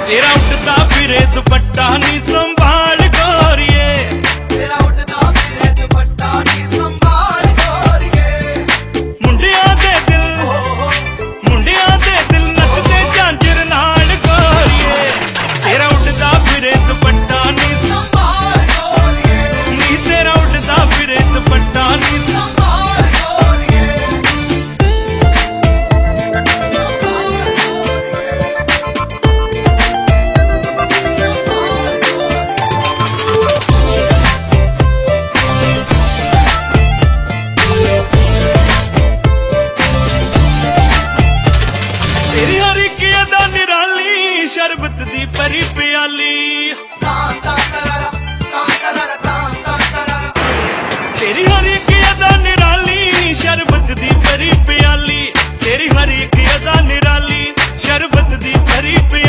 तेरा उड़ता फिरे दुपट्टा नी संभाल गोरिए, तेरा उड़ता फिरे दुपट्टा नी संभाल गोरिए। मुंडिया दे दिल नचदे झांझर नाल गोरिए, तेरा उड़ता फिरे दुपट्टा नी संभाल गोरिए, नी तेरा उड़ता फिरे दुपट्टा नी संभाल गोरिए। तेरी हर एक अदा निराली, शरबत दी भरी प्याली, तेरी हर एक अदा निराली, शरबत दी भरी प्याली, तेरी हर एक अदा निराली, शरबत दी भरी प्याली।